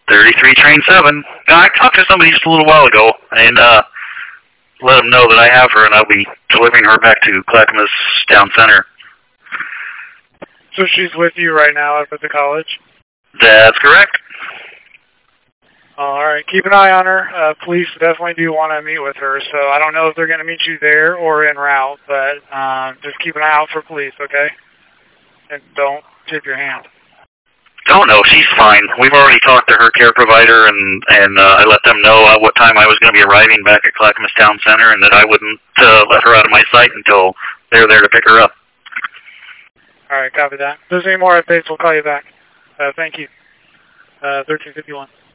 33 Train 7. I talked to somebody just a little while ago, and let them know that I have her, and I'll be delivering her back to Clackamas Town Center. So she's with you right now up at the college? That's correct. All right. Keep an eye on her. Police definitely do want to meet with her, so I don't know if they're going to meet you there or en route, but just keep an eye out for police, okay? And don't tip your hand. Oh, no, she's fine. We've already talked to her care provider, and I let them know what time I was going to be arriving back at Clackamas Town Center, and that I wouldn't let her out of my sight until they're there to pick her up. All right, copy that. If there's any more updates, we'll call you back. Thank you. 1351.